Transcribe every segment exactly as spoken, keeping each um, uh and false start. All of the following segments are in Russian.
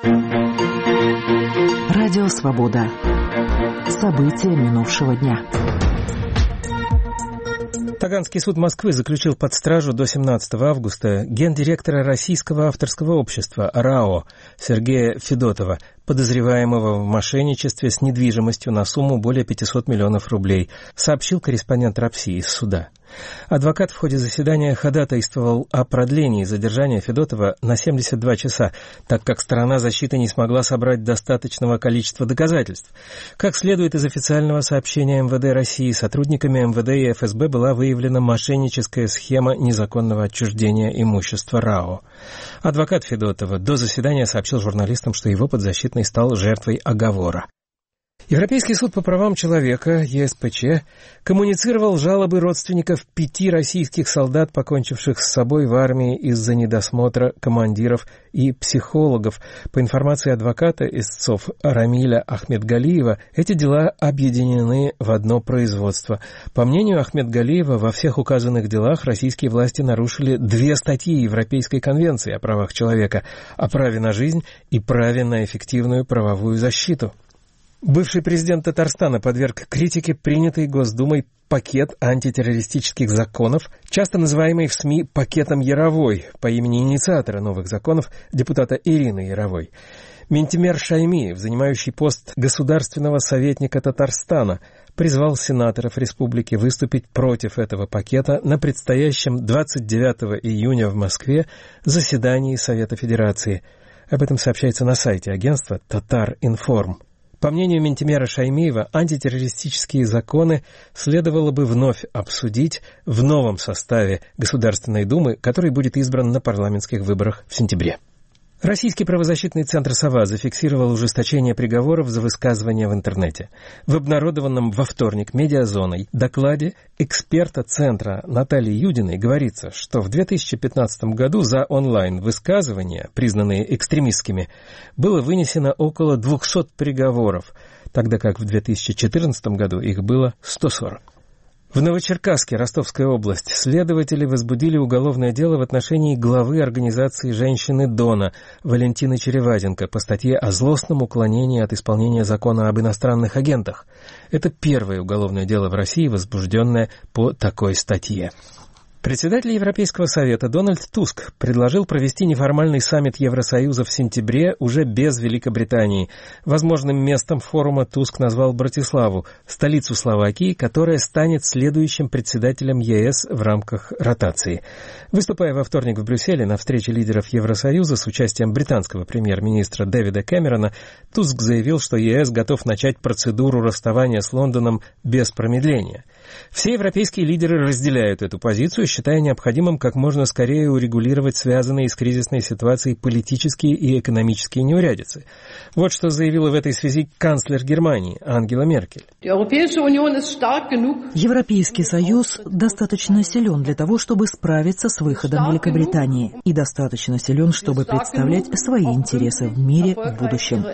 Радио «Свобода». События минувшего дня. Таганский суд Москвы заключил под стражу до семнадцатого августа гендиректора Российского авторского общества РАО Сергея Федотова, подозреваемого в мошенничестве с недвижимостью на сумму более пятьсот миллионов рублей, сообщил корреспондент РАПСИ из суда. Адвокат в ходе заседания ходатайствовал о продлении задержания Федотова на семьдесят два часа, так как сторона защиты не смогла собрать достаточного количества доказательств. Как следует из официального сообщения эм вэ дэ России, сотрудниками эм вэ дэ и эф эс бэ была выявлена мошенническая схема незаконного отчуждения имущества РАО. Адвокат Федотова до заседания сообщил журналистам, что его подзащитный стал жертвой оговора. Европейский суд по правам человека, е эс пэ че, коммуницировал жалобы родственников пяти российских солдат, покончивших с собой в армии из-за недосмотра командиров и психологов. По информации адвоката истцов Рамиля Ахмедгалиева, эти дела объединены в одно производство. По мнению Ахмедгалиева, во всех указанных делах российские власти нарушили две статьи Европейской конвенции о правах человека – о праве на жизнь и праве на эффективную правовую защиту. Бывший президент Татарстана подверг критике принятый Госдумой пакет антитеррористических законов, часто называемый в СМИ «пакетом Яровой» по имени инициатора новых законов, депутата Ирины Яровой. Минтимер Шаймиев, занимающий пост государственного советника Татарстана, призвал сенаторов республики выступить против этого пакета на предстоящем двадцать девятого июня в Москве заседании Совета Федерации. Об этом сообщается на сайте агентства «Татар-Информ». По мнению Минтимера Шаймиева, антитеррористические законы следовало бы вновь обсудить в новом составе Государственной Думы, который будет избран на парламентских выборах в сентябре. Российский правозащитный центр «Сова» зафиксировал ужесточение приговоров за высказывания в интернете. В обнародованном во вторник «Медиазоной» докладе эксперта центра Натальи Юдиной говорится, что в две тысячи пятнадцатом году за онлайн-высказывания, признанные экстремистскими, было вынесено около двухсот приговоров, тогда как в две тысячи четырнадцатом году их было сто сорок. В Новочеркасске, Ростовская область, следователи возбудили уголовное дело в отношении главы организации «Женщины Дона» Валентины Череваденко по статье о злостном уклонении от исполнения закона об иностранных агентах. Это первое уголовное дело в России, возбужденное по такой статье. Председатель Европейского совета Дональд Туск предложил провести неформальный саммит Евросоюза в сентябре уже без Великобритании. Возможным местом форума Туск назвал Братиславу, столицу Словакии, которая станет следующим председателем е эс в рамках ротации. Выступая во вторник в Брюсселе на встрече лидеров Евросоюза с участием британского премьер-министра Дэвида Кэмерона, Туск заявил, что е эс готов начать процедуру расставания с Лондоном без промедления. Все европейские лидеры разделяют эту позицию, считая необходимым как можно скорее урегулировать связанные с кризисной ситуацией политические и экономические неурядицы. Вот что заявила в этой связи канцлер Германии Ангела Меркель. Европейский Союз достаточно силен для того, чтобы справиться с выходом Великобритании, и достаточно силен, чтобы представлять свои интересы в мире в будущем.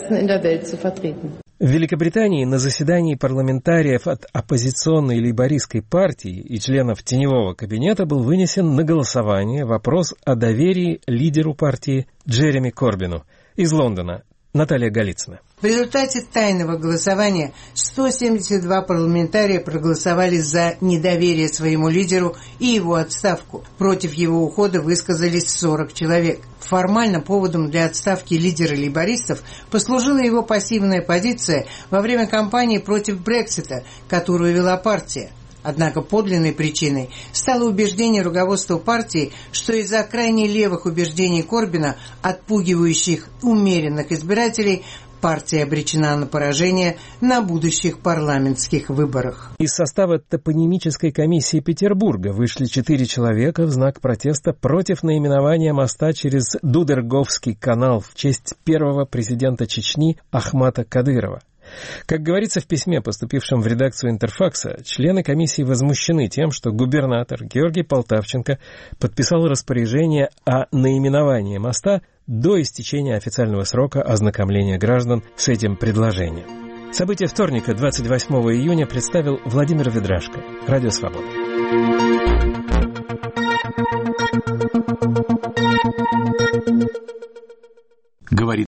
В Великобритании на заседании парламентариев от оппозиционной лейбористской партии и членов теневого кабинета был вынесен на голосование вопрос о доверии лидеру партии Джереми Корбину. Из Лондона Наталья Голицына. В результате тайного голосования сто семьдесят два парламентария проголосовали за недоверие своему лидеру и его отставку. Против его ухода высказались сорок человек. Формально поводом для отставки лидера лейбористов послужила его пассивная позиция во время кампании против Брексита, которую вела партия. Однако подлинной причиной стало убеждение руководства партии, что из-за крайне левых убеждений Корбина, отпугивающих умеренных избирателей, партия обречена на поражение на будущих парламентских выборах. Из состава топонимической комиссии Петербурга вышли четыре человека в знак протеста против наименования моста через Дудерговский канал в честь первого президента Чечни Ахмата Кадырова. Как говорится в письме, поступившем в редакцию Интерфакса, члены комиссии возмущены тем, что губернатор Георгий Полтавченко подписал распоряжение о наименовании моста до истечения официального срока ознакомления граждан с этим предложением. События вторника, двадцать восьмого июня, представил Владимир Ведрашко. Радио «Свобода».